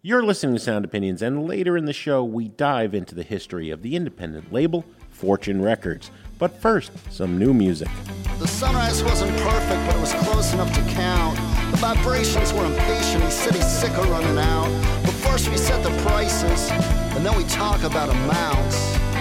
You're listening to Sound Opinions, and later in the show, we dive into the history of the independent label, Fortune Records. But first, some new music. The sunrise wasn't perfect, but it was close enough to count. The vibrations were impatient, he said he's sick of running out. But first we set the prices, and then we talk about amounts.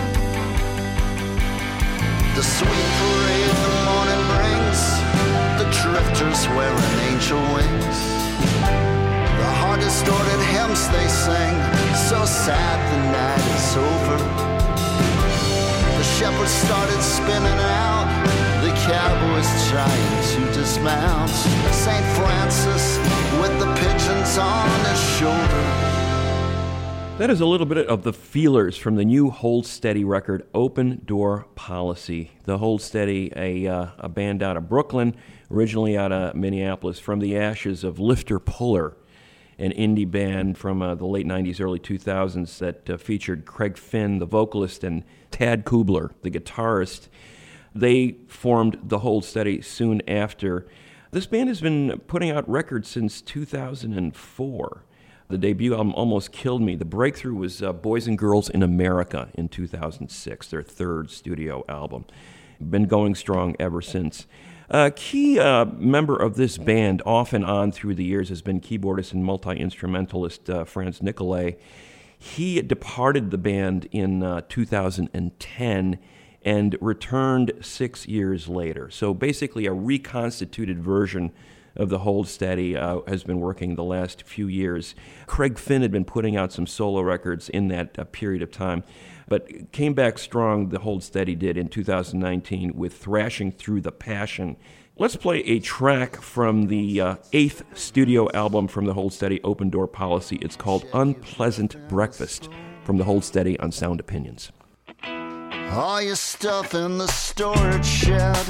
The sweet parade the morning brings, the drifters wearing angel wings. The hard distorted hymns they sing, so sad the night is over. The shepherds started spinning out, the cowboys trying to dismount. St. Francis with the pigeons on his shoulder. That is a little bit of the feelers from the new Hold Steady record, Open Door Policy. The Hold Steady, a band out of Brooklyn, originally out of Minneapolis, from the ashes of Lifter Puller, an indie band from the late 90s, early 2000s that featured Craig Finn, the vocalist, and Tad Kubler, the guitarist. They formed the Hold Steady soon after. This band has been putting out records since 2004. The debut album almost killed me. The breakthrough was Boys and Girls in America in 2006, their third studio album. Been going strong ever since. A key member of this band, off and on through the years, has been keyboardist and multi-instrumentalist Franz Nicolay. He departed the band in 2010 and returned 6 years later. So basically a reconstituted version of the Hold Steady has been working the last few years. Craig Finn had been putting out some solo records in that period of time, but came back strong, the Hold Steady did, in 2019 with Thrashing Through the Passion. Let's play a track from the 8th studio album from the Hold Steady, Open Door Policy. It's called Unpleasant Breakfast, from the Hold Steady on Sound Opinions. All your stuff in the storage shed,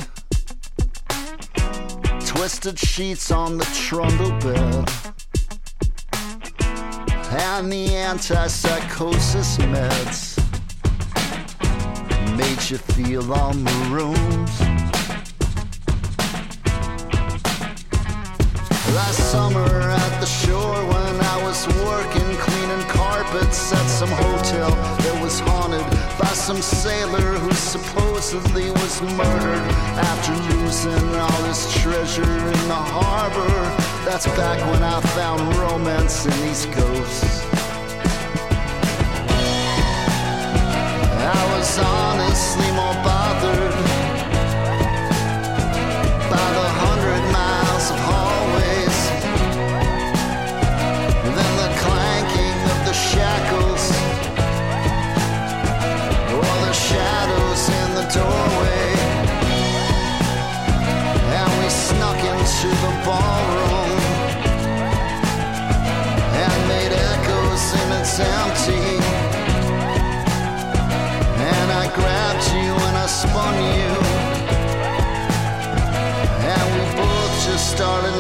twisted sheets on the trundle bed, and the antipsychosis meds made you feel all marooned. Last summer at the shore when I was working cleaning carpets at some hotel that was haunted by some sailor who supposedly was murdered after losing all his treasure in the harbor. That's back when I found romance in these ghosts. I was honestly more bothered by the 100 miles of hallways than the clanking of the shackles or the shadows in the doorway. And we snuck into the ballroom and made echoes in its empty. And I grabbed you and I spun you, and we both just started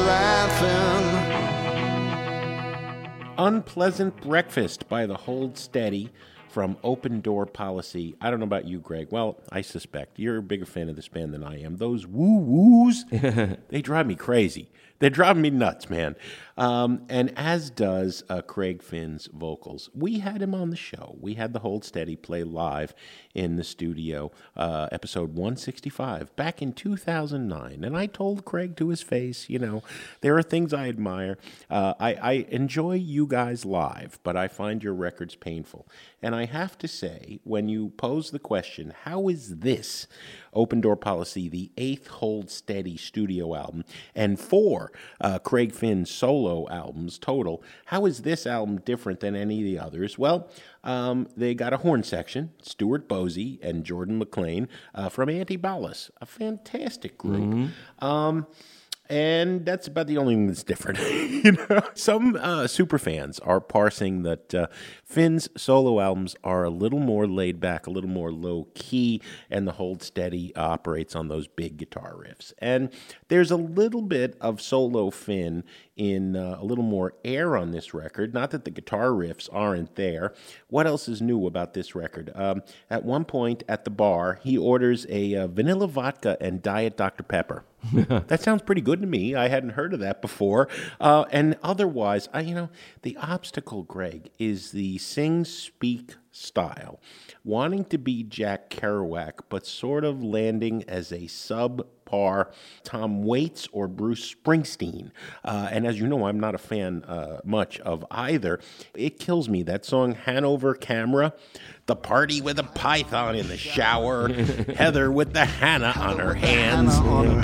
laughing. Unpleasant Breakfast by the Hold Steady from Open Door Policy. I don't know about you, Greg. Well, I suspect you're a bigger fan of this band than I am. Those woo-woos, they drive me crazy. They're driving me nuts, man. And as does Craig Finn's vocals. We had him on the show. We had the Hold Steady play live in the studio, episode 165, back in 2009. And I told Craig to his face, you know, there are things I admire. I enjoy you guys live, but I find your records painful. And I have to say, when you pose the question, how is this Open Door Policy, the 8th Hold Steady studio album, and 4 Craig Finn solo albums total, how is this album different than any of the others? Well, they got a horn section, Stuart Bosey and Jordan McLean from Antibalas, a fantastic group. And that's about the only thing that's different. You know, some superfans are parsing that Finn's solo albums are a little more laid back, a little more low key, and the Hold Steady operates on those big guitar riffs. And there's a little bit of solo Finn in a little more air on this record. Not that the guitar riffs aren't there. What else is new about this record? At one point at the bar, he orders a vanilla vodka and Diet Dr. Pepper. That sounds pretty good to me. I hadn't heard of that before. And otherwise, the obstacle, Greg, is the sing-speak style. Wanting to be Jack Kerouac, but sort of landing as a subpar Tom Waits or Bruce Springsteen. And as you know, I'm not a fan much of either. It kills me. That song, Hanover Camera, the party with a python in the shower, Heather with the Hannah on her hands.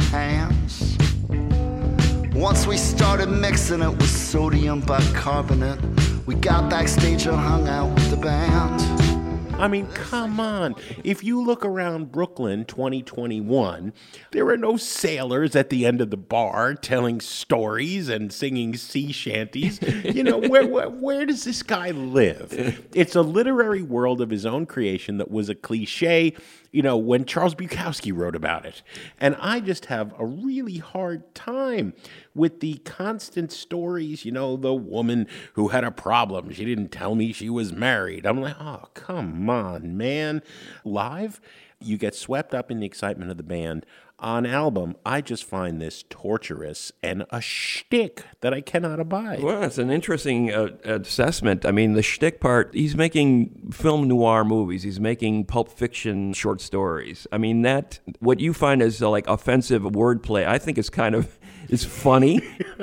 Once we started mixing it with sodium bicarbonate, we got backstage and hung out with the band. I mean, come on. If you look around Brooklyn 2021, there are no sailors at the end of the bar telling stories and singing sea shanties. Where does this guy live? It's a literary world of his own creation that was a cliche, when Charles Bukowski wrote about it. And I just have a really hard time with the constant stories, the woman who had a problem. She didn't tell me she was married. I'm like, oh, come on, man. Live, you get swept up in the excitement of the band. On album, I just find this torturous and a shtick that I cannot abide. Well, it's an interesting assessment. I mean, the shtick part, he's making film noir movies. He's making Pulp Fiction short stories. I mean, what you find as like offensive wordplay, I think is it's funny.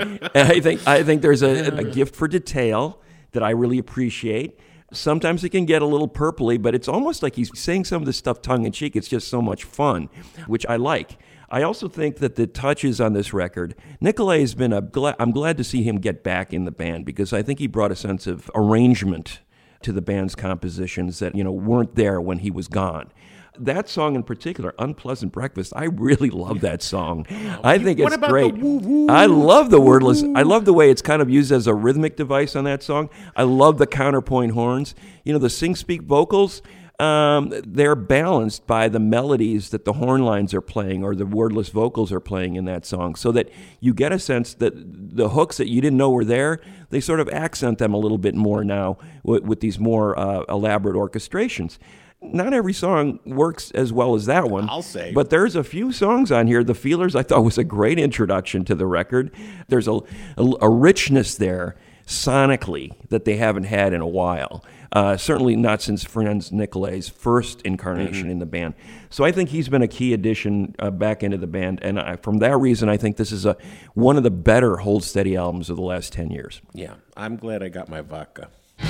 I think there's a gift for detail that I really appreciate. Sometimes it can get a little purpley, but it's almost like he's saying some of this stuff tongue-in-cheek. It's just so much fun, which I like. I also think that the touches on this record, Nicolay has been I'm glad to see him get back in the band because I think he brought a sense of arrangement to the band's compositions that, weren't there when he was gone. That song in particular, Unpleasant Breakfast, I really love that song. I think it's great. I love the wordless. I love the way it's kind of used as a rhythmic device on that song. I love the counterpoint horns. The sing-speak vocals, they're balanced by the melodies that the horn lines are playing or the wordless vocals are playing in that song so that you get a sense that the hooks that you didn't know were there, they sort of accent them a little bit more now with these more elaborate orchestrations. Not every song works as well as that one. I'll say. But there's a few songs on here. The Feelers, I thought, was a great introduction to the record. There's a richness there sonically that they haven't had in a while. Certainly not since Franz Nicolay's first incarnation in the band. So I think he's been a key addition back into the band. And from that reason, I think this is one of the better Hold Steady albums of the last 10 years. Yeah, I'm glad I got my vodka.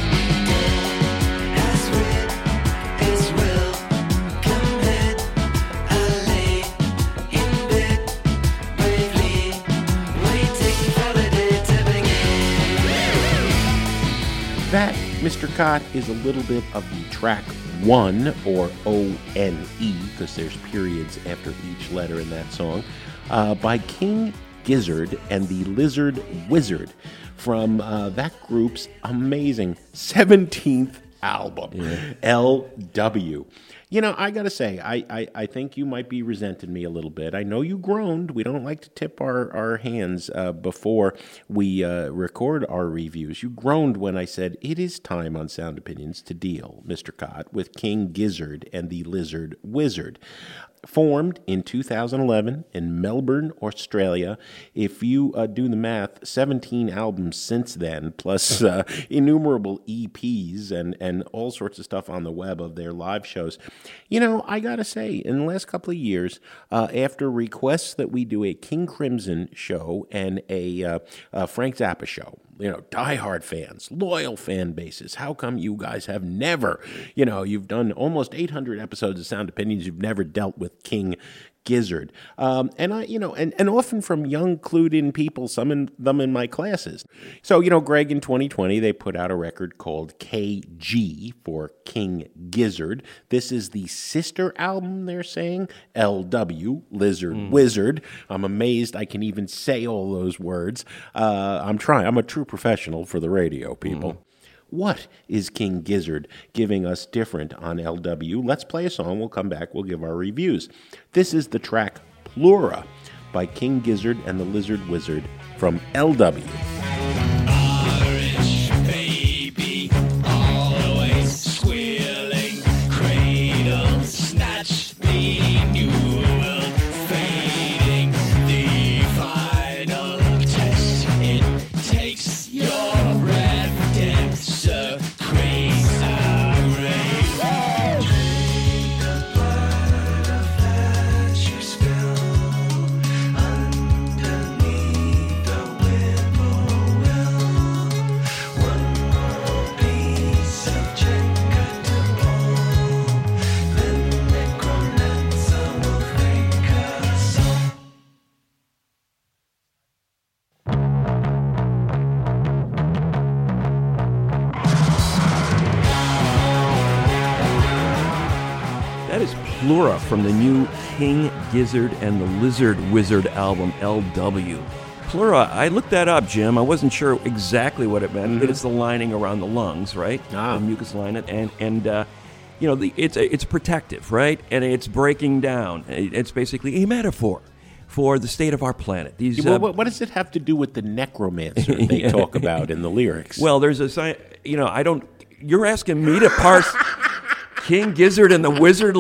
That, Mr. Cott, is a little bit of the track 1, or O-N-E, because there's periods after each letter in that song, by King Gizzard and the Lizard Wizard from that group's amazing 17th album, LW. I got to say, I think you might be resenting me a little bit. I know you groaned. We don't like to tip our hands before we record our reviews. You groaned when I said, it is time on Sound Opinions to deal, Mr. Cott, with King Gizzard and the Lizard Wizard. Formed in 2011 in Melbourne, Australia. If you do the math, 17 albums since then, plus innumerable EPs and all sorts of stuff on the web of their live shows. I got to say, in the last couple of years, after requests that we do a King Crimson show and a Frank Zappa show, diehard fans, loyal fan bases. How come you guys have never, you've done almost 800 episodes of Sound Opinions, you've never dealt with King Gizzard. And often from young, clued-in people, some of them in my classes. So, Greg, in 2020, they put out a record called KG for King Gizzard. This is the sister album, they're saying, LW, Lizard Wizard. I'm amazed I can even say all those words. I'm trying. I'm a true professional for the radio, people. What is King Gizzard giving us different on LW? Let's play a song. We'll come back. We'll give our reviews. This is the track Plura by King Gizzard and the Lizard Wizard from LW. Irish baby, always squealing, cradle snatched, the new world fading, the is Plura from the new King Gizzard and the Lizard Wizard album, LW. Plura, I looked that up, Jim. I wasn't sure exactly what it meant, but it's the lining around the lungs, right? The mucus lining, and it's protective, right? And it's breaking down. It's basically a metaphor for the state of our planet. What does it have to do with the necromancer they talk about in the lyrics? Well, there's a you're asking me to parse King Gizzard and the Wizard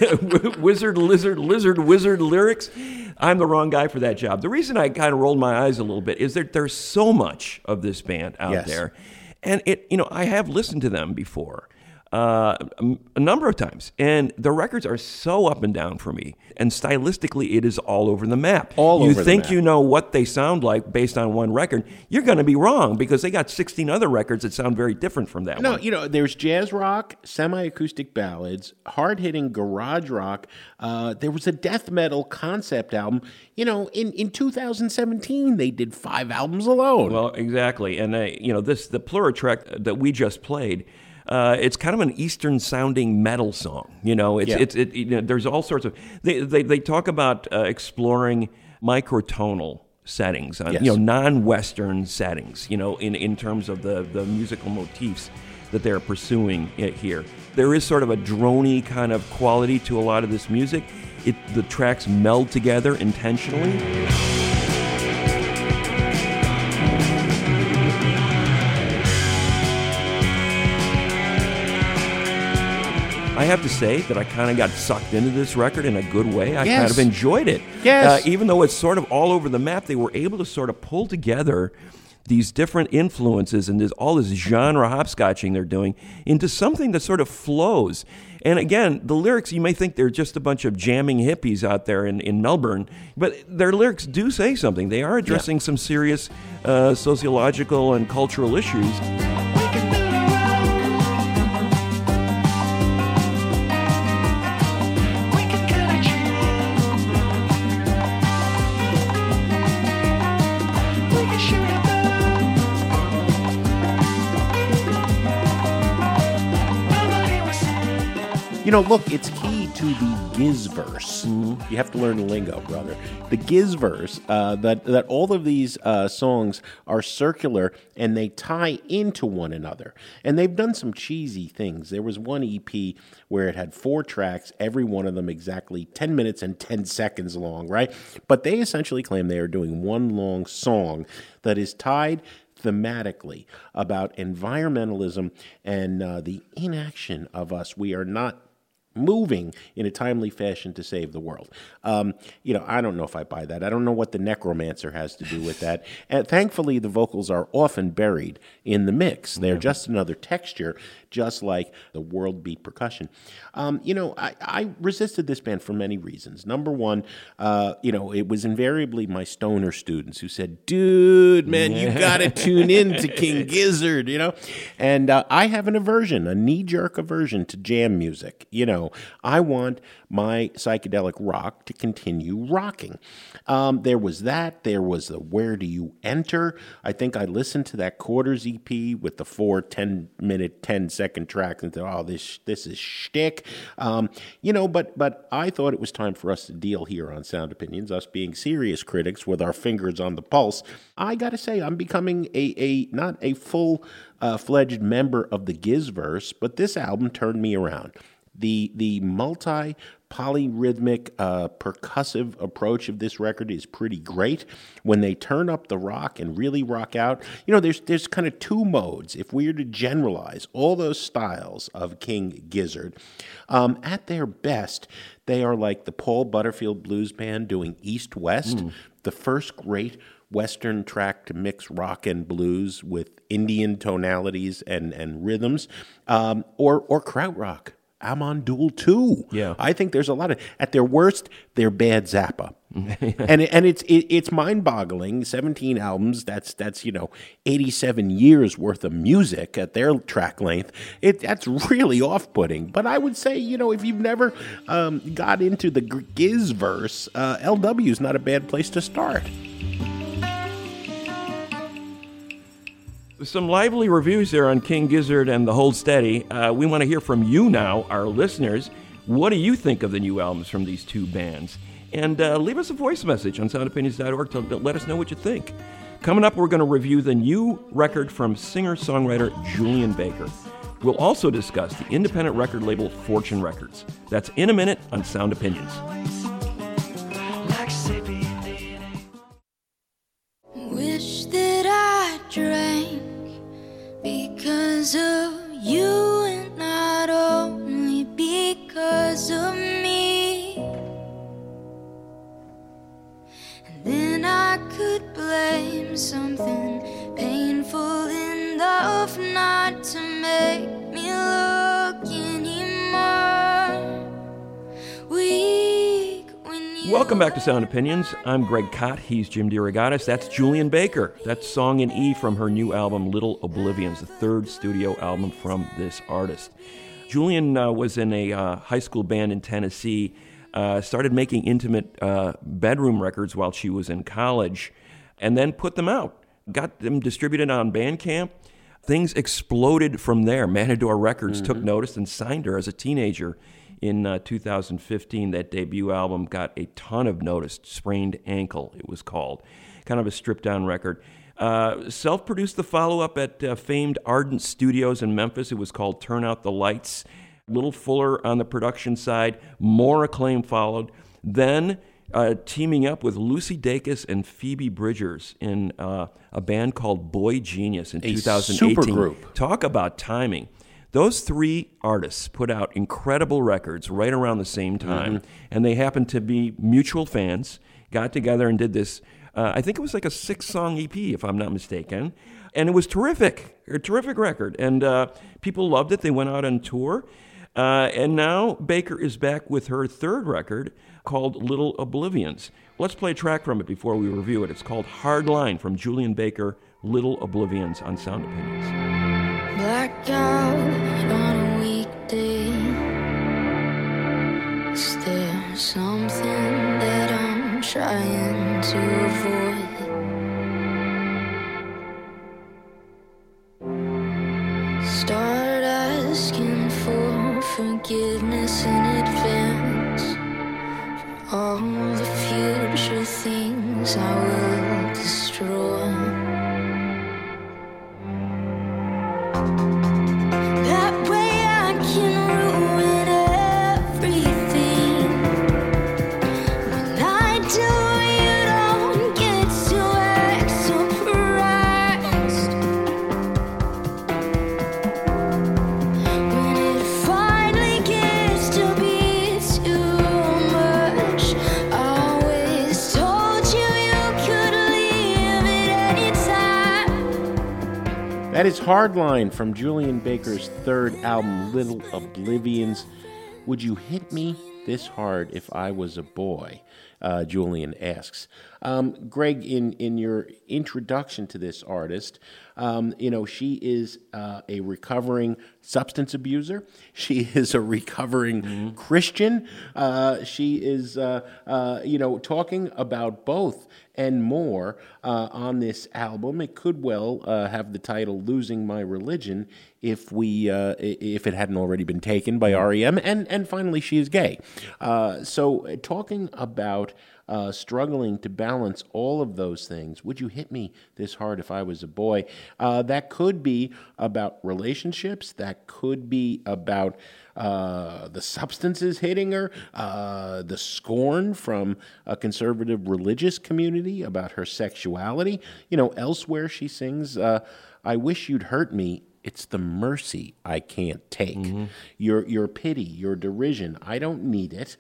Lizard lyrics? I'm the wrong guy for that job. The reason I kind of rolled my eyes a little bit is that there's so much of this band out there, and I have listened to them before. A number of times, and the records are so up and down for me, and stylistically it is all over the map. You think you know what they sound like based on one record, you're going to be wrong, because they got 16 other records that sound very different from that one. No, there's jazz rock, semi-acoustic ballads, hard-hitting garage rock. There was a death metal concept album. In 2017 they did 5 albums alone. Well, exactly, and the Plura track that we just played, it's kind of an Eastern-sounding metal song. There's all sorts of. They talk about exploring microtonal settings, non-Western settings. In terms of the musical motifs that they're pursuing here. There is sort of a droney kind of quality to a lot of this music. The tracks meld together intentionally. I have to say that I kind of got sucked into this record in a good way. I kind of enjoyed it. Yes. Even though it's sort of all over the map, they were able to sort of pull together these different influences and all this genre hopscotching they're doing into something that sort of flows. And again, the lyrics, you may think they're just a bunch of jamming hippies out there in Melbourne, but their lyrics do say something. They are addressing some serious sociological and cultural issues. Look, it's key to the Gizverse. You have to learn the lingo, brother. The Gizverse, that all of these songs are circular and they tie into one another. And they've done some cheesy things. There was one EP where it had 4 tracks, every one of them exactly 10 minutes and 10 seconds long, right? But they essentially claim they are doing one long song that is tied thematically about environmentalism and the inaction of us. We are not moving in a timely fashion to save the world. I don't know if I buy that. I don't know what the necromancer has to do with that. And thankfully, the vocals are often buried in the mix. They're just another texture, just like the world beat percussion. I resisted this band for many reasons. Number one, it was invariably my stoner students who said, dude, man, you got to tune in to King Gizzard, And I have an aversion, a knee-jerk aversion to jam music. I want my psychedelic rock to continue rocking. There was that. There was the Where Do You Enter? I think I listened to that Quarters EP with the 4 10-minute, 10-second tracks and thought, this is shtick. But I thought it was time for us to deal here on Sound Opinions, us being serious critics with our fingers on the pulse. I got to say, I'm becoming not a full-fledged member of the Gizverse, but this album turned me around. The multi-polyrhythmic, percussive approach of this record is pretty great. When they turn up the rock and really rock out, there's kind of 2 modes. If we were to generalize all those styles of King Gizzard, at their best, they are like the Paul Butterfield Blues Band doing East-West, the first great Western track to mix rock and blues with Indian tonalities and rhythms, or krautrock. Amon Düül 2. Yeah. I think there's a lot of, at their worst, they're bad Zappa. and it's mind-boggling. 17 albums, that's 87 years worth of music at their track length. That's really off-putting. But I would say, if you've never got into the Gizverse, LW is not a bad place to start. Some lively reviews there on King Gizzard and the Hold Steady. We want to hear from you now, our listeners. What do you think of the new albums from these two bands? And leave us a voice message on soundopinions.org to let us know what you think. Coming up, we're going to review the new record from singer-songwriter Julien Baker. We'll also discuss the independent record label Fortune Records. That's in a minute on Sound Opinions. Wish that I drank because of you and not only because of me. And then I could blame something painful enough not to make me look anymore weak when you. Welcome back to Sound Opinions. I'm Greg Kot. He's Jim DeRogatis. That's Julien Baker. That's Song in E from her new album, Little Oblivions, the third studio album from this artist. Julien was in a high school band in Tennessee, started making intimate bedroom records while she was in college, and then put them out. Got them distributed on Bandcamp. Things exploded from there. Matador Records took notice and signed her as a teenager in 2015. That debut album got a ton of notice. Sprained Ankle, it was called. Kind of a stripped-down record. Self-produced the follow-up at famed Ardent Studios in Memphis. It was called Turn Out the Lights. A little fuller on the production side. More acclaim followed. Then teaming up with Lucy Dacus and Phoebe Bridgers in a band called Boy Genius in 2018. Supergroup. Talk about timing. Those three artists put out incredible records right around the same time, and they happened to be mutual fans, got together and did this, I think it was like a 6-song EP, if I'm not mistaken, and it was terrific, a terrific record, and people loved it. They went out on tour, and now Baker is back with her third record called Little Oblivions. Let's play a track from it before we review it. It's called Hard Line from Julien Baker, Little Oblivions on Sound Opinions. Blackout on a weekday. Is there something that I'm trying to avoid? Start asking for forgiveness in advance for all the future things I will destroy. That way I can ruin everything. When I do, you don't get to act surprised. When it finally gets to be too much, I always told you you could leave at any time. That is Hardline from Julien Baker's third album, Little Oblivions. Would you hit me this hard if I was a boy? Julien asks. Greg, in your introduction to this artist, she is a recovering substance abuser. She is a recovering Christian. She is, talking about both and more on this album. It could well have the title "Losing My Religion" if it hadn't already been taken by REM. And finally, she is gay. So talking about struggling to balance all of those things. Would you hit me this hard if I was a boy? That could be about relationships. That could be about the substances hitting her, the scorn from a conservative religious community about her sexuality. Elsewhere she sings, I wish you'd hurt me. It's the mercy I can't take. Your pity, your derision, I don't need it.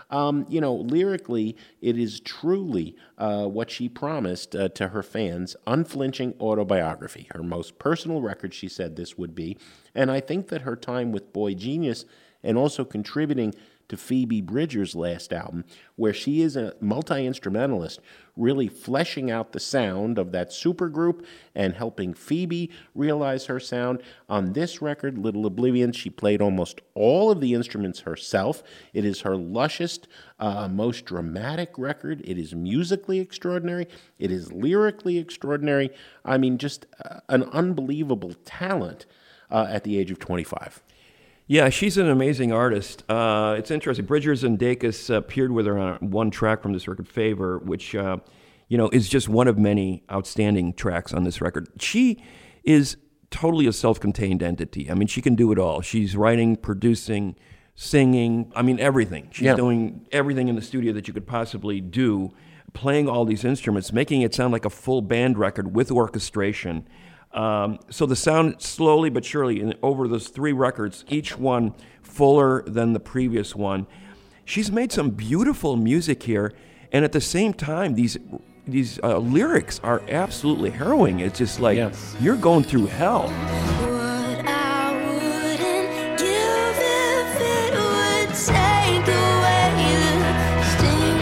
Lyrically, it is truly what she promised to her fans, unflinching autobiography. Her most personal record, she said this would be. And I think that her time with Boy Genius and also contributing to Phoebe Bridgers' last album, where she is a multi-instrumentalist, really fleshing out the sound of that supergroup and helping Phoebe realize her sound. On this record, Little Oblivion, she played almost all of the instruments herself. It is her lushest, most dramatic record. It is musically extraordinary. It is lyrically extraordinary. I mean, just an unbelievable talent at the age of 25. Yeah, she's an amazing artist. It's interesting. Bridgers and Dacus appeared with her on one track from this record, Favor, which is just one of many outstanding tracks on this record. She is totally a self-contained entity. I mean, she can do it all. She's writing, producing, singing. I mean, everything. She's doing everything in the studio that you could possibly do, playing all these instruments, making it sound like a full band record with orchestration. So the sound, slowly but surely, over those 3 records, each one fuller than the previous one. She's made some beautiful music here, and at the same time, these lyrics are absolutely harrowing. It's just like, you're going through hell. What I wouldn't give if it would take away the sting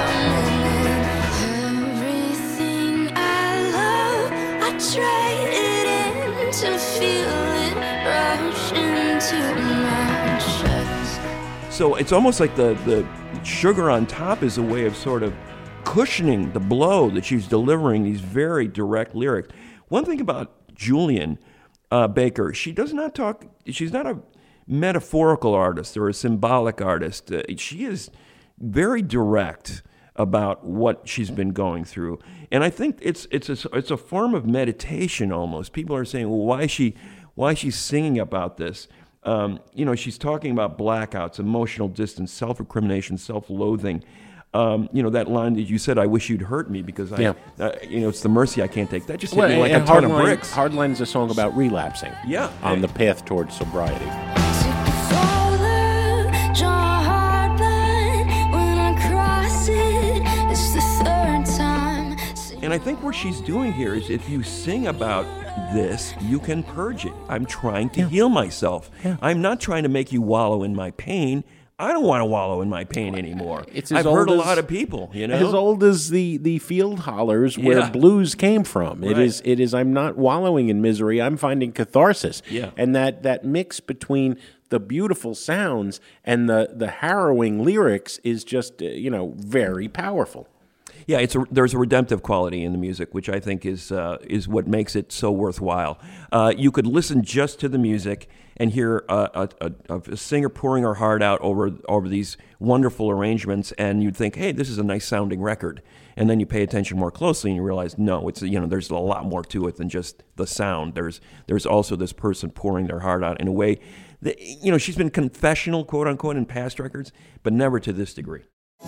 of everything I love. I trade it in to feel it rush into my chest. So it's almost like the sugar on top is a way of sort of cushioning the blow that she's delivering these very direct lyrics. One thing about Julian Baker, she does not talk, she's not a metaphorical artist or a symbolic artist. She is very direct about what she's been going through. And I think it's a form of meditation almost. People are saying, well, why is she singing about this? She's talking about blackouts, emotional distance, self-recrimination, self-loathing. That line that you said, I wish you'd hurt me because it's the mercy I can't take. That just hit me like a ton of bricks. Hardline is a song about relapsing. Yeah. On the path towards sobriety. And I think what she's doing here is if you sing about this, you can purge it. I'm trying to heal myself. Yeah. I'm not trying to make you wallow in my pain. I don't want to wallow in my pain anymore. I've hurt a lot of people, As old as the field hollers where blues came from. Right. It is I'm not wallowing in misery, I'm finding catharsis. Yeah. And that mix between the beautiful sounds and the harrowing lyrics is just very powerful. Yeah, there's a redemptive quality in the music, which I think is what makes it so worthwhile. You could listen just to the music and hear a singer pouring her heart out over these wonderful arrangements, and you'd think, hey, this is a nice sounding record. And then you pay attention more closely, and you realize, no, it's there's a lot more to it than just the sound. There's also this person pouring their heart out in a way that she's been confessional, quote unquote, in past records, but never to this degree.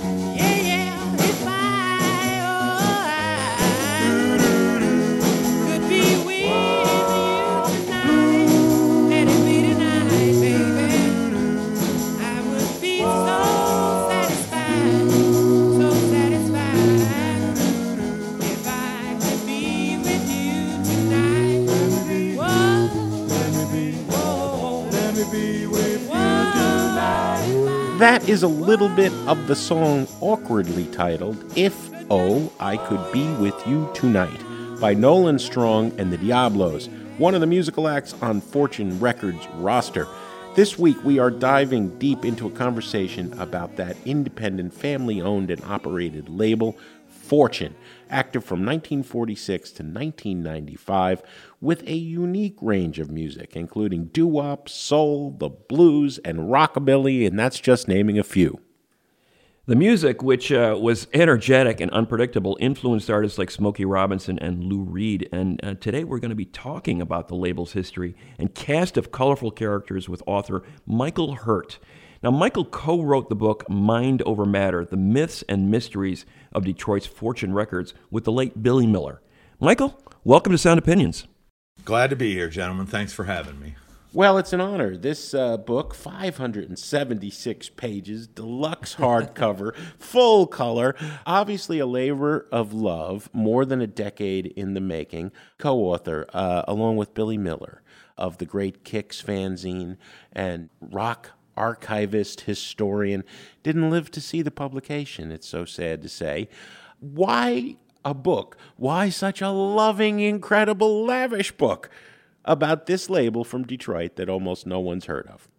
That is a little bit of the song awkwardly titled If, Oh, I Could Be With You Tonight by Nolan Strong and the Diablos, one of the musical acts on Fortune Records roster. This week we are diving deep into a conversation about that independent family-owned and operated label, Fortune, active from 1946 to 1995, with a unique range of music, including doo-wop, soul, the blues, and rockabilly, and that's just naming a few. The music, which was energetic and unpredictable, influenced artists like Smokey Robinson and Lou Reed. And today we're going to be talking about the label's history and cast of colorful characters with author Michael Hurt. Now, Michael co-wrote the book Mind Over Matter, The Myths and Mysteries of Detroit's Fortune Records with the late Billy Miller. Michael, welcome to Sound Opinions. Glad to be here, gentlemen. Thanks for having me. Well, it's an honor. This book, 576 pages, deluxe hardcover, full color, obviously a labor of love, more than a decade in the making, co-author, along with Billy Miller, of the great Kicks fanzine and rock archivist, historian, didn't live to see the publication, it's so sad to say. Why a book? Why such a loving, incredible, lavish book about this label from Detroit that almost no one's heard of?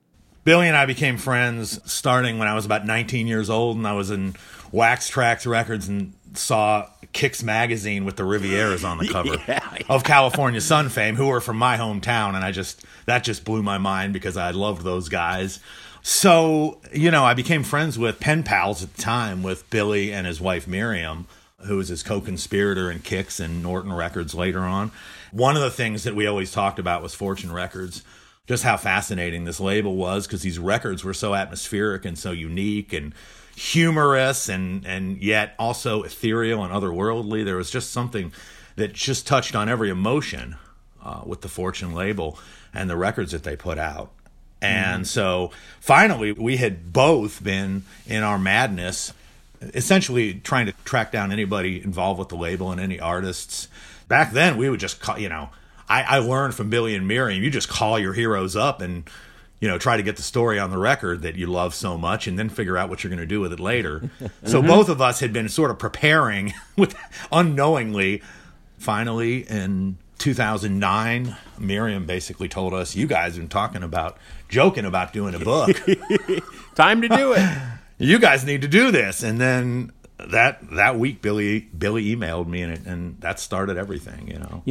Billy and I became friends starting when I was about 19 years old, and I was in Wax Trax Records and saw Kicks magazine with the Rivieras on the cover of California Sun fame, who were from my hometown, and that just blew my mind because I loved those guys. So, I became friends with pen pals at the time with Billy and his wife Miriam, who was his co-conspirator in Kicks and Norton Records later on. One of the things that we always talked about was Fortune Records, just how fascinating this label was, because these records were so atmospheric and so unique and humorous and yet also ethereal and otherworldly. There was just something that just touched on every emotion with the Fortune label and the records that they put out. And so finally, we had both been in our madness, essentially trying to track down anybody involved with the label and any artists. Back then, we would just call, I learned from Billy and Miriam, you just call your heroes up and, try to get the story on the record that you love so much and then figure out what you're going to do with it later. So both of us had been sort of preparing with unknowingly. Finally, in 2009, Miriam basically told us, you guys have been joking about doing a book. Time to do it. You guys need to do this. And then that week, Billy emailed me, and that started everything.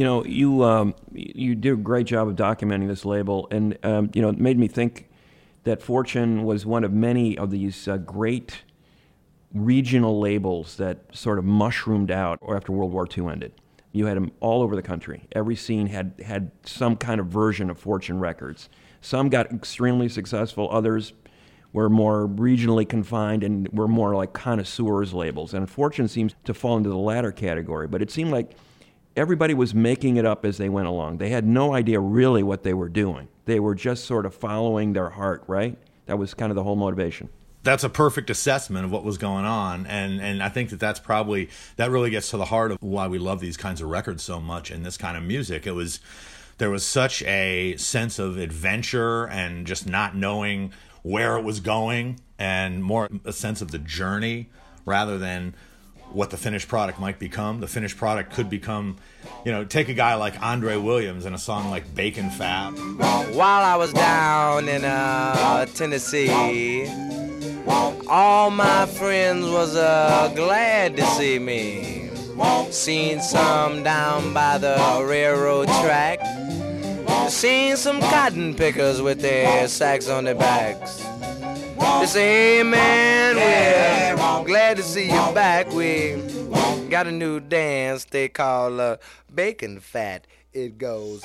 You did a great job of documenting this label, and it made me think that Fortune was one of many of these great regional labels that sort of mushroomed out after World War II ended. You had them all over the country. Every scene had some kind of version of Fortune Records. Some got extremely successful. Others were more regionally confined and were more like connoisseurs labels. And Fortune seems to fall into the latter category. But it seemed like everybody was making it up as they went along. They had no idea really what they were doing. They were just sort of following their heart, right? That was kind of the whole motivation. That's a perfect assessment of what was going on, and I think that really gets to the heart of why we love these kinds of records so much and this kind of music. There was such a sense of adventure and just not knowing where it was going, and more a sense of the journey rather than what the finished product might become. The finished product could become, take a guy like Andre Williams and a song like Bacon Fat. While I was down in Tennessee, all my friends was glad to see me. Seen some down by the railroad track. Seen some cotton pickers with their sacks on their backs. They say, hey man, we're glad to see you back. We got a new dance they call Bacon Fat. It goes.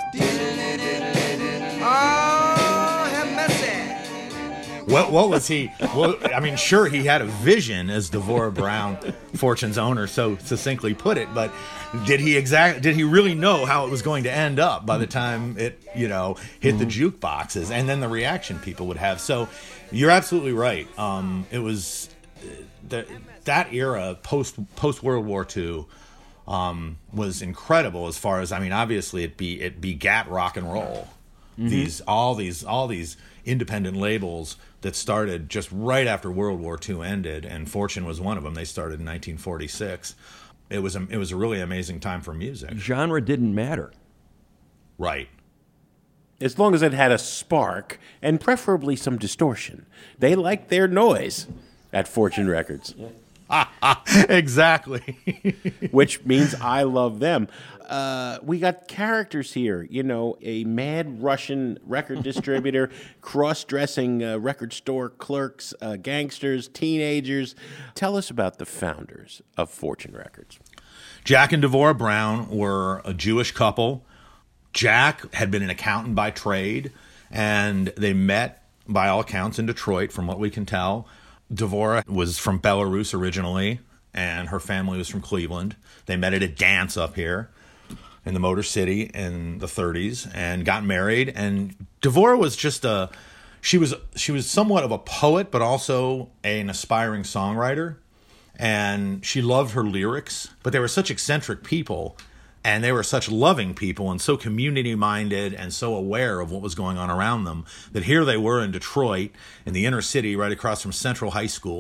Oh, have mercy. What was he? Well, I mean, sure, he had a vision, as Devorah Brown, Fortune's owner, so succinctly put it. But did he really know how it was going to end up by the time it, hit the jukeboxes, and then the reaction people would have? So, you're absolutely right. It was that era post World War II was incredible. As far as, I mean, obviously it begat rock and roll. All these independent labels that started just right after World War II ended, and Fortune was one of them. They started in 1946. It was a really amazing time for music. Genre didn't matter. Right. As long as it had a spark and preferably some distortion. They liked their noise at Fortune Records. Exactly. Which means I love them. We got characters here, a mad Russian record distributor, cross-dressing record store clerks, gangsters, teenagers. Tell us about the founders of Fortune Records. Jack and Devorah Brown were a Jewish couple. Jack had been an accountant by trade, and they met, by all accounts, in Detroit, from what we can tell. Devorah was from Belarus originally, and her family was from Cleveland. They met at a dance up here in the Motor City in the 30s and got married. And Devorah was just she was somewhat of a poet, but also an aspiring songwriter. And she loved her lyrics, but they were such eccentric people, and they were such loving people and so community-minded and so aware of what was going on around them that here they were in Detroit, in the inner city, right across from Central High School,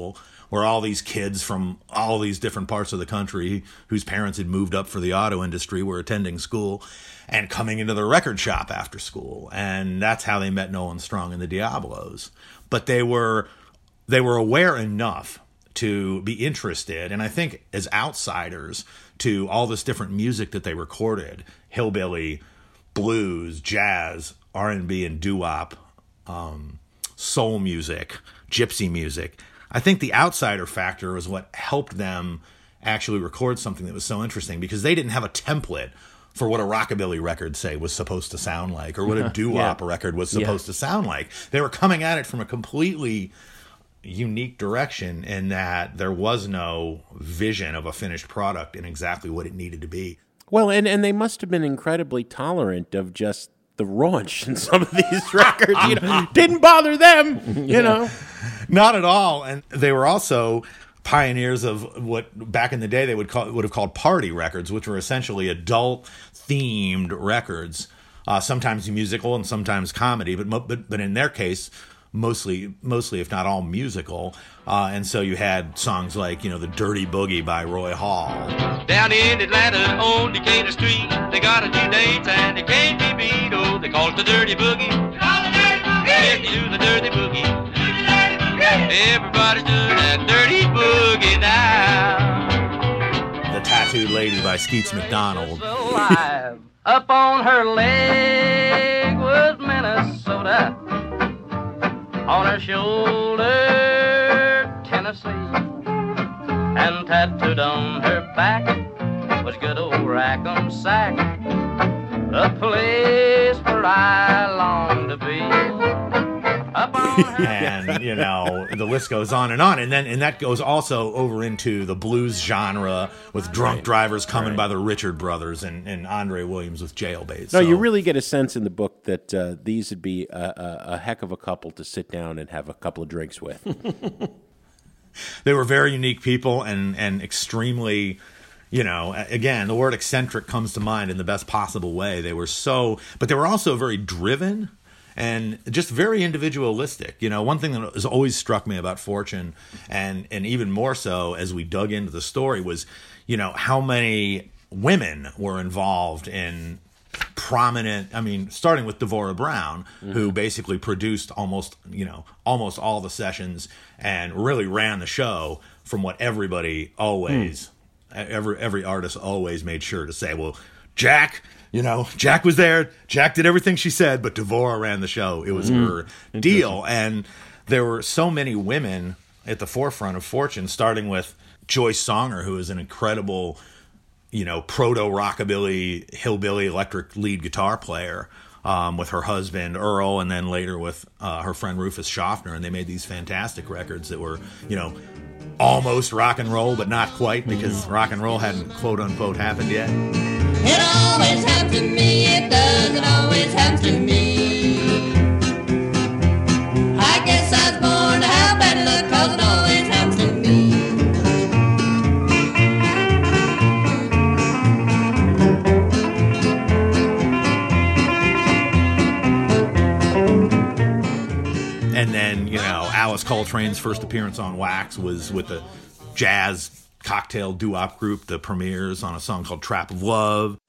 where all these kids from all these different parts of the country whose parents had moved up for the auto industry were attending school and coming into the record shop after school. And that's how they met Nolan Strong and the Diablos. But they were aware enough to be interested, and I think as outsiders, to all this different music that they recorded, hillbilly, blues, jazz, R&B, and doo-wop, soul music, gypsy music. I think the outsider factor was what helped them actually record something that was so interesting, because they didn't have a template for what a rockabilly record, say, was supposed to sound like, or what a doo-wop record was supposed to sound like. They were coming at it from a completely unique direction, in that there was no vision of a finished product and exactly what it needed to be. Well, and they must have been incredibly tolerant of just the raunch in some of these records. You know, didn't bother them, you know. Not at all. And they were also pioneers of what back in the day they would have called party records, which were essentially adult-themed records, sometimes musical and sometimes comedy, but in their case, mostly, if not all, musical. And so you had songs like, you know, The Dirty Boogie by Roy Hall. Down in Atlanta on Decatur Street, they got a new dance and it can't be beat. Oh, they call it the Dirty Boogie. Yes, they do the Dirty Boogie. Everybody's doing that Dirty Boogie now. The Tattooed Lady by Skeets McDonald. Alive. Up on her leg was Minnesota. On her shoulder, Tennessee, and tattooed on her back was good old Rackham Sack, the place where I long to be. Up on her And, you know, the list goes on. And that goes also over into the blues genre with Drunk Drivers Coming by the Richard Brothers and Andre Williams with Jailbait. No, you really get a sense in the book that these would be a heck of a couple to sit down and have a couple of drinks with. They were very unique people and extremely, you know, again, the word eccentric comes to mind in the best possible way. But they were also very driven and just very individualistic. You know, one thing that has always struck me about Fortune, and even more so as we dug into the story, was, you know, how many women were involved in prominent, I mean, starting with Devorah Brown, who basically produced almost all the sessions and really ran the show, from what everybody always, every artist always made sure to say, well, Jack was there. Jack did everything she said, but Devorah ran the show. It was her deal. And there were so many women at the forefront of Fortune, starting with Joyce Songer, who is an incredible, you know, proto-rockabilly, hillbilly electric lead guitar player, with her husband, Earl, and then later with her friend Rufus Schaffner. And they made these fantastic records that were, you know, almost rock and roll, but not quite, because rock and roll hadn't, quote-unquote, happened yet. It always happens to me, it does, it always happens to me. I guess I was born to have bad luck, 'cause it always happens to me. And then, you know, Alice Coltrane's first appearance on Wax was with the jazz cocktail doo-wop group, the Premiers, on a song called Trap of Love.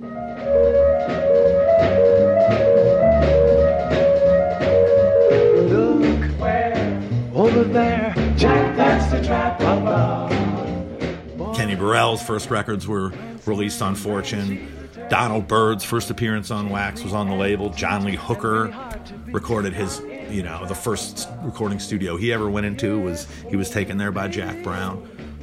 Look where, over there, Jack, that's the trap of love. Kenny Burrell's first records were released on Fortune. Donald Byrd's first appearance on Wax was on the label. John Lee Hooker recorded his, you know, the first recording studio he ever went into was taken there by Jack Brown.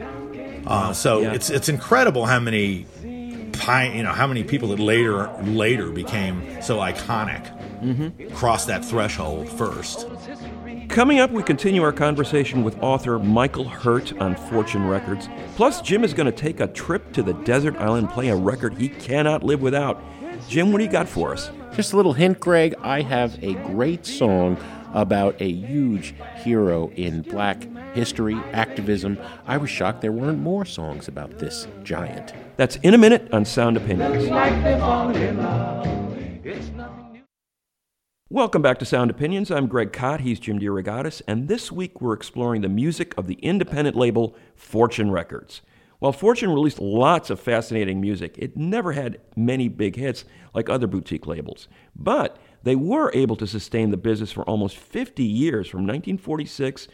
It's incredible how many people that later became so iconic crossed that threshold first. Coming up, we continue our conversation with author Michael Hurt on Fortune Records. Plus, Jim is going to take a trip to the desert island, play a record he cannot live without. Jim, what do you got for us? Just a little hint, Greg. I have a great song about a huge hero in black history, activism. I was shocked there weren't more songs about this giant. That's in a minute on Sound Opinions. Like they've fallen in love. It's nothing new. Welcome back to Sound Opinions. I'm Greg Kot. He's Jim DeRogatis. And this week we're exploring the music of the independent label Fortune Records. While Fortune released lots of fascinating music, it never had many big hits like other boutique labels. But they were able to sustain the business for almost 50 years, from 1946 to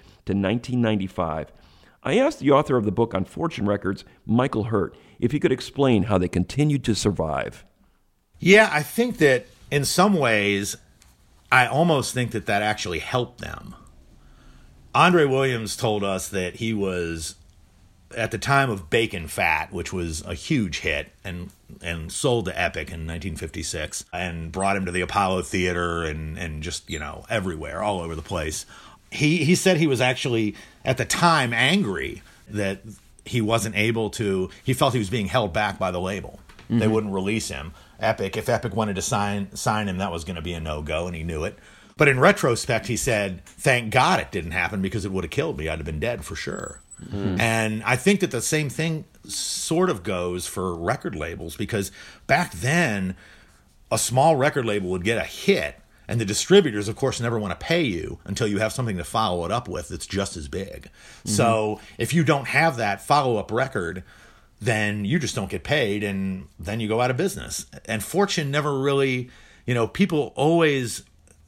1995. I asked the author of the book on Fortune Records, Michael Hurt, if he could explain how they continued to survive. Yeah, I think that in some ways, I almost think that actually helped them. Andre Williams told us that he was, at the time of Bacon Fat, which was a huge hit and sold to Epic in 1956, and brought him to the Apollo Theater and just, everywhere, all over the place. He said he was actually, at the time, angry that he wasn't able to, he felt he was being held back by the label. Mm-hmm. They wouldn't release him. If Epic wanted to sign him, that was going to be a no-go, and he knew it. But in retrospect, he said, thank God it didn't happen, because it would have killed me. I'd have been dead for sure. Mm-hmm. And I think that the same thing sort of goes for record labels, because back then, a small record label would get a hit, and the distributors, of course, never want to pay you until you have something to follow it up with that's just as big. Mm-hmm. So if you don't have that follow-up record, then you just don't get paid, and then you go out of business. And Fortune never really, people always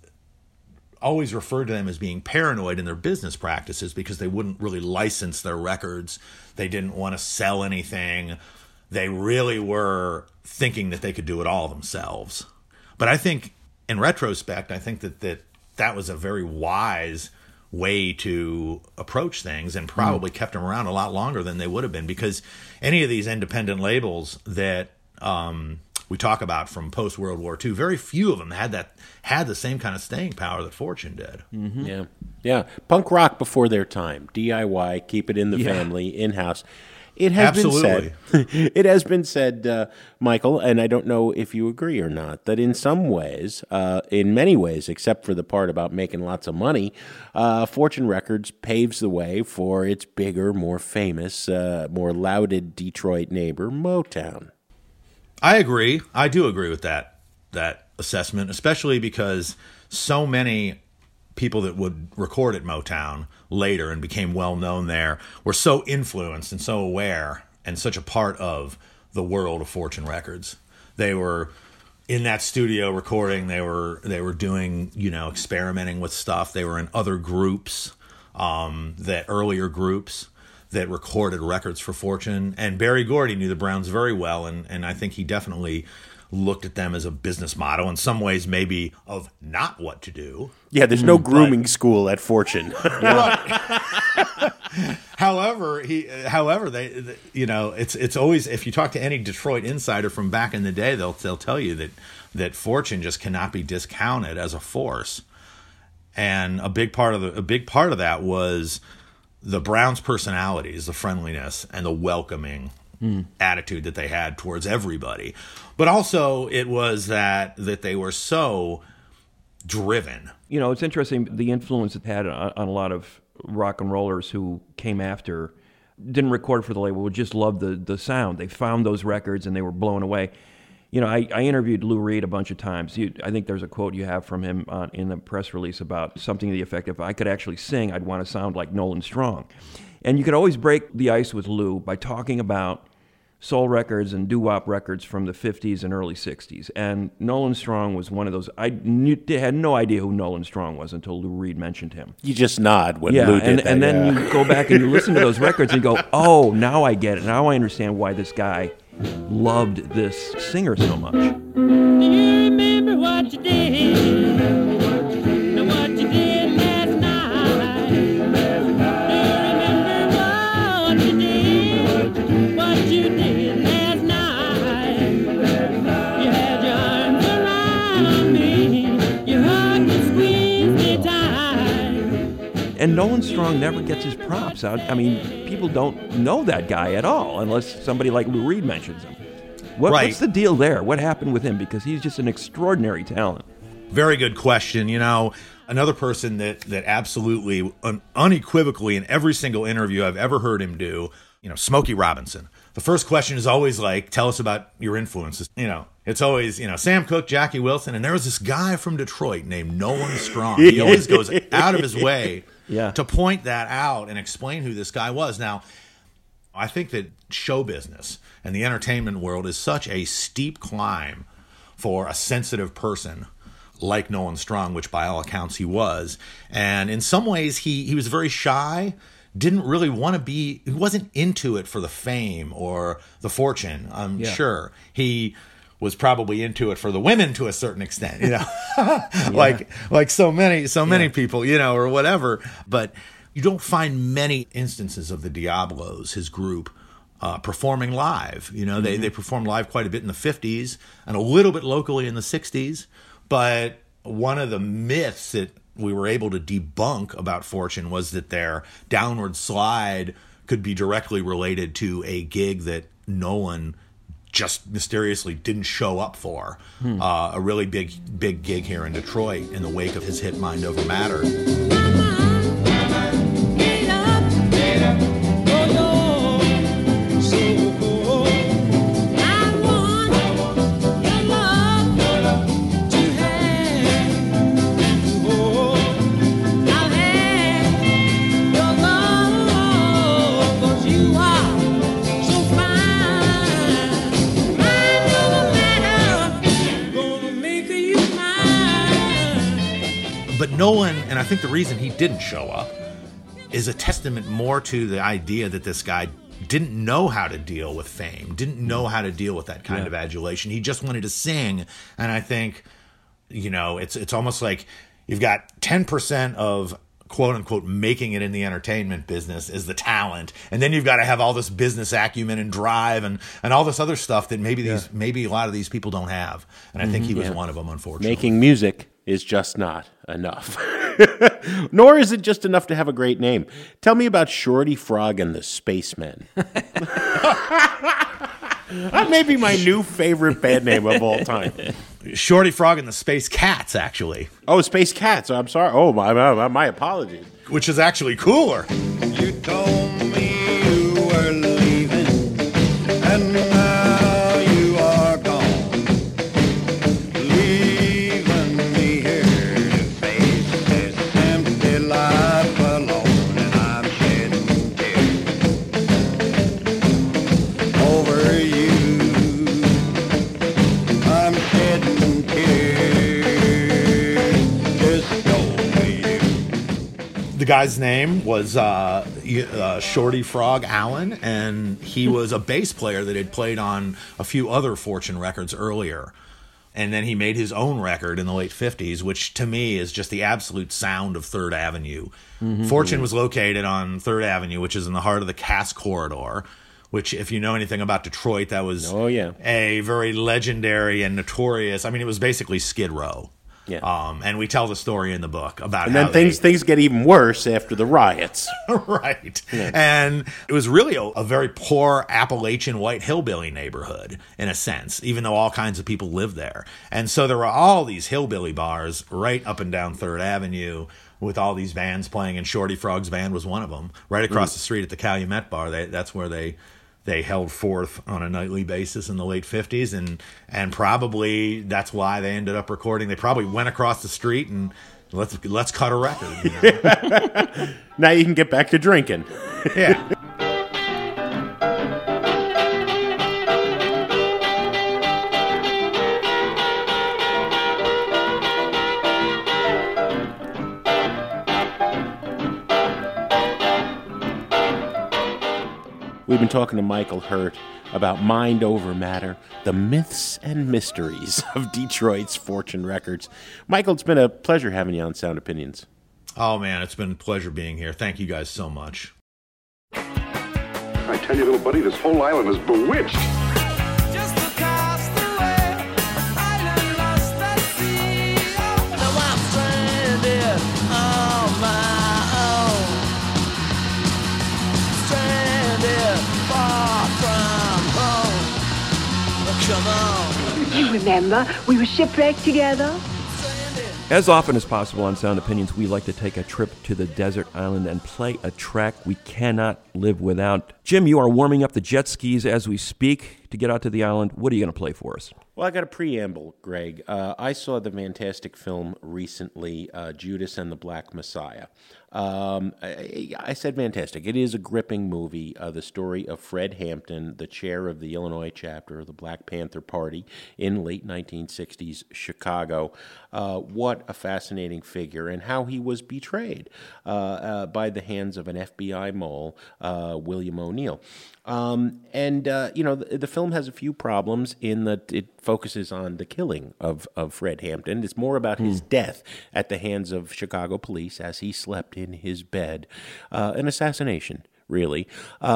referred to them as being paranoid in their business practices, because they wouldn't really license their records. They didn't want to sell anything. They really were thinking that they could do it all themselves. But I think, in retrospect, I think that was a very wise way to approach things, and probably kept them around a lot longer than they would have been, because any of these independent labels that we talk about from post-World War II, very few of them had the same kind of staying power that Fortune did. Mm-hmm. Yeah. Punk rock before their time. DIY, keep it in the family, in-house. It has been said, Michael, and I don't know if you agree or not, that in some ways, in many ways, except for the part about making lots of money, Fortune Records paves the way for its bigger, more famous, more lauded Detroit neighbor, Motown. I agree. I do agree with that assessment, especially because so many people that would record at Motown later and became well known there were so influenced and so aware and such a part of the world of Fortune Records. They were in that studio recording. They were doing, experimenting with stuff. They were in other groups, that earlier groups that recorded records for Fortune. And Berry Gordy knew the Browns very well, and I think he definitely looked at them as a business model, in some ways maybe of not what to do. Yeah, there's no grooming school at Fortune. However, they it's always, if you talk to any Detroit insider from back in the day, they'll tell you that Fortune just cannot be discounted as a force. And a big part of that was the Browns' personalities, the friendliness, and the welcoming attitude that they had towards everybody. But also it was that they were so driven. It's interesting, the influence it had on a lot of rock and rollers who came after, didn't record for the label, would just love the sound. They found those records and they were blown away. I interviewed Lou Reed a bunch of times. I think there's a quote you have from him in the press release about something to the effect, if I could actually sing, I'd want to sound like Nolan Strong. And you could always break the ice with Lou by talking about soul records and doo-wop records from the 50s and early 60s. And Nolan Strong was one of those. I had no idea who Nolan Strong was until Lou Reed mentioned him. You just nod when Lou did that. And then you go back and you listen to those records and you go, oh, now I get it. Now I understand why this guy loved this singer so much. Do you remember what you did? And what you did last night? Do you remember what you did? What you did last night? You had your arms around me. You hugged and squeezed me tight. And Nolan Strong never gets his props out. I mean, people don't know that guy at all unless somebody like Lou Reed mentions him. What's the deal there? What happened with him? Because he's just an extraordinary talent. Very good question. Another person that absolutely, unequivocally, in every single interview I've ever heard him do, Smokey Robinson. The first question is always like, tell us about your influences. It's always, Sam Cooke, Jackie Wilson. And there was this guy from Detroit named Nolan Strong. He always goes out of his way to point that out and explain who this guy was. Now, I think that show business and the entertainment world is such a steep climb for a sensitive person like Nolan Strong, which by all accounts he was. And in some ways, he was very shy, didn't really want to be, he wasn't into it for the fame or the fortune, I'm sure. He was probably into it for the women to a certain extent, like so many people, or whatever. But you don't find many instances of the Diablos, his group, performing live. They performed live quite a bit in the 50s and a little bit locally in the 60s. But one of the myths that we were able to debunk about Fortune was that their downward slide could be directly related to a gig that Nolan just mysteriously didn't show up for. A really big gig here in Detroit in the wake of his hit Mind Over Matter. But Nolan, and I think the reason he didn't show up, is a testament more to the idea that this guy didn't know how to deal with fame, didn't know how to deal with that kind of adulation. He just wanted to sing. And I think, it's almost like you've got 10% of quote unquote making it in the entertainment business is the talent. And then you've got to have all this business acumen and drive and all this other stuff that maybe a lot of these people don't have. And I think he was one of them, unfortunately. Making music is just not enough. Nor is it just enough to have a great name. Tell me about Shorty Frog and the Spacemen. That may be my new favorite band name of all time. Shorty Frog and the Space Cats, actually. Oh, Space Cats. I'm sorry. Oh, my apologies. Which is actually cooler. You told me you were leaving, and now you are gone, leaving me here to face this empty life alone, and I'm shedding tears over you. I'm shedding tears just over you. The guy's name was Shorty Frog Allen, and he was a bass player that had played on a few other Fortune records earlier. And then he made his own record in the late 50s, which to me is just the absolute sound of 3rd Avenue. Fortune was located on 3rd Avenue, which is in the heart of the Cass Corridor, which, if you know anything about Detroit, that was a very legendary and notorious. I mean, it was basically Skid Row. Yeah. And we tell the story in the book about and then things get even worse after the riots. Right. Yeah. And it was really a very poor Appalachian white hillbilly neighborhood, in a sense, even though all kinds of people lived there. And so there were all these hillbilly bars right up and down 3rd Avenue with all these bands playing, and Shorty Frog's band was one of them. Right across the street at the Calumet Bar, that's where they held forth on a nightly basis in the late 50s, and probably that's why they ended up recording. They probably went across the street and let's cut a record. Now you can get back to drinking. Yeah. We've been talking to Michael Hurt about Mind Over Matter, the myths and mysteries of Detroit's Fortune Records. Michael, it's been a pleasure having you on Sound Opinions. Oh, man, it's been a pleasure being here. Thank you guys so much. I tell you, little buddy, this whole island is bewitched. You remember, we were shipwrecked together. As often as possible on Sound Opinions, we like to take a trip to the desert island and play a track we cannot live without. Jim, you are warming up the jet skis as we speak to get out to the island. What are you going to play for us? Well, I got a preamble, Greg. I saw the fantastic film recently, Judas and the Black Messiah. I said fantastic. It is a gripping movie, the story of Fred Hampton, the chair of the Illinois chapter of the Black Panther Party in late 1960s Chicago. What a fascinating figure, and how he was betrayed by the hands of an FBI mole, William O'Neill. The film has a few problems in that it focuses on the killing of Fred Hampton. It's more about his death at the hands of Chicago police as he slept in his bed. An assassination, really,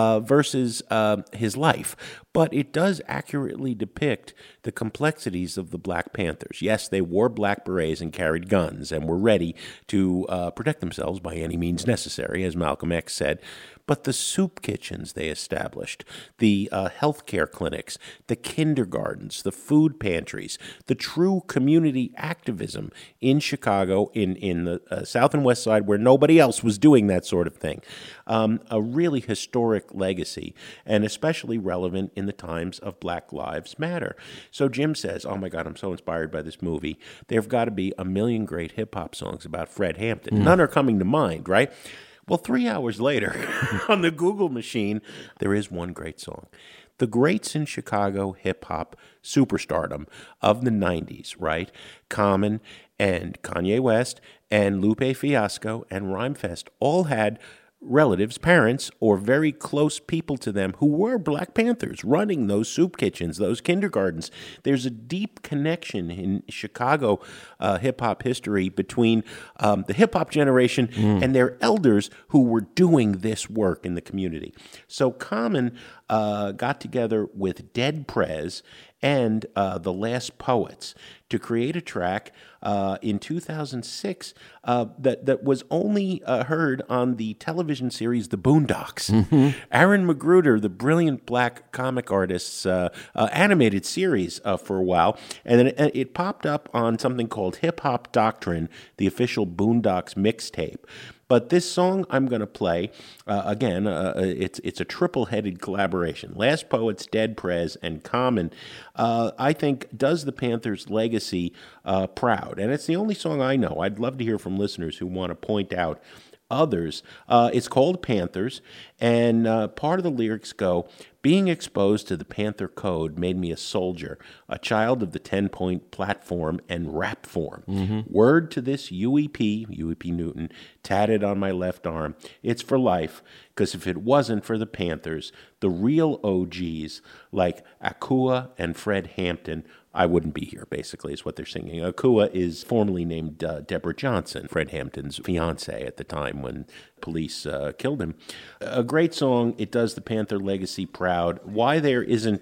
versus his life. But it does accurately depict the complexities of the Black Panthers. Yes, they wore black berets and carried guns and were ready to protect themselves by any means necessary, as Malcolm X said. But the soup kitchens they established, the healthcare clinics, the kindergartens, the food pantries, the true community activism in Chicago, in the South and West Side, where nobody else was doing that sort of thing. A really historic legacy, and especially relevant in the times of Black Lives Matter. So Jim says, oh my God, I'm so inspired by this movie. There have got to be a million great hip-hop songs about Fred Hampton. None are coming to mind, right? Well, 3 hours later, on the Google machine, there is one great song. The greats in Chicago hip-hop superstardom of the 90s, right? Common and Kanye West and Lupe Fiasco and Rhymefest all had relatives, parents, or very close people to them who were Black Panthers running those soup kitchens, those kindergartens. There's a deep connection in Chicago hip-hop history between the hip-hop generation and their elders who were doing this work in the community. So Common got together with Dead Prez and the Last Poets to create a track in 2006 that was only heard on the television series The Boondocks. Aaron Magruder, the brilliant black comic artist's animated series for a while, and then it popped up on something called Hip Hop Doctrine, the official Boondocks mixtape. But this song I'm going to play, again, it's a triple-headed collaboration. Last Poets, Dead Prez, and Common, I think, does the Panthers' legacy proud. And it's the only song I know. I'd love to hear from listeners who want to point out others. It's called Panthers, and part of the lyrics go, being exposed to the Panther Code made me a soldier, a child of the 10-point platform and rap form. Word to this UEP Newton, tatted on my left arm. It's for life, because if it wasn't for the Panthers, the real OGs like Akua and Fred Hampton, I wouldn't be here, basically, is what they're singing. Akua is formerly named Deborah Johnson, Fred Hampton's fiancée at the time when police killed him. A great song. It does the Panther legacy proud. Why there isn't,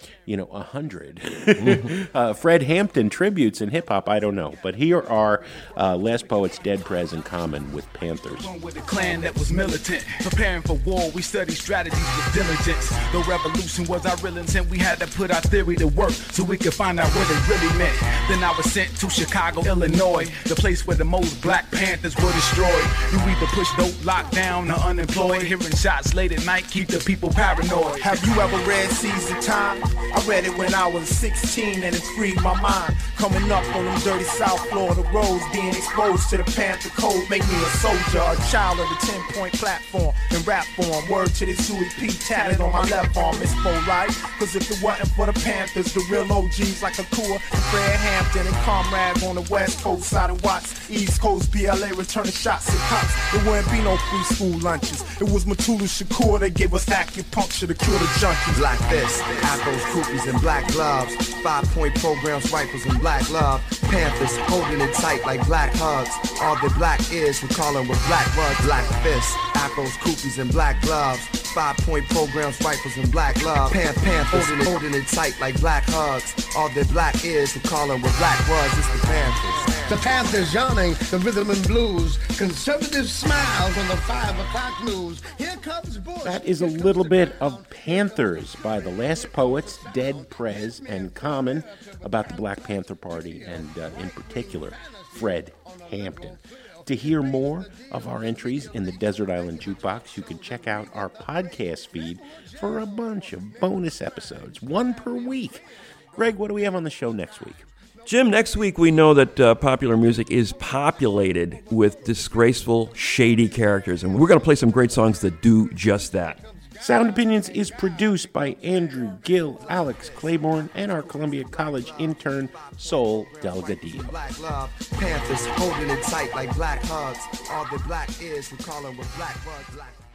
100 Fred Hampton tributes in hip-hop, I don't know. But here are Last Poets, Dead Prez, and Common with Panthers. With a clan that was militant, preparing for war, we studied strategies with diligence. The revolution was our real intent. We had to put our theory to work so we could find out what it really meant. Then I was sent to Chicago, Illinois, the place where the most Black Panthers were destroyed. You either push dope, lock down, or unemployed. Hearing shots late at night keep the people paranoid. Have you ever read Seas of Time? I read it when I was 16 and it freed my mind. Coming up on them dirty South Florida roads, being exposed to the Panther Code make me a soldier, a child of the 10-point platform in rap form. Word to this UEP tatted on my left arm. It's for right, cause if it wasn't for the Panthers, the real OGs like Akua and Fred Hampton and comrades on the West Coast side of Watts, East Coast BLA returning shots at cops. There wouldn't be no free school lunches. It was Matulu Shakur that gave us acupuncture to cure the junkies. Like this, Afros, Koopies, and black gloves. 5-point programs, rifles, and black love. Panthers holding it tight like black hugs. All the black is, we call them with black rugs. Like this, Afros, Koopies, and black gloves. 5-point programs, rifles, and black love. Panthers holding it tight like black hugs. All the black is, we call them with black rugs. It's the Panthers. The Panthers yawning, the rhythm and blues. Conservative smiles on the 5 o'clock news. Here comes Bush. That is a little bit of Panthers by the Last Poets, Dead Prez, and Common about the Black Panther Party and, in particular, Fred Hampton. To hear more of our entries in the Desert Island Jukebox, you can check out our podcast feed for a bunch of bonus episodes, one per week. Greg, what do we have on the show next week? Jim, next week we know that popular music is populated with disgraceful, shady characters, and we're going to play some great songs that do just that. Sound Opinions is produced by Andrew Gill, Alex Claiborne, and our Columbia College intern, Sol Delgadillo. Black love, Panthers holding it tight like black hugs. All the black is, we call them with black bugs.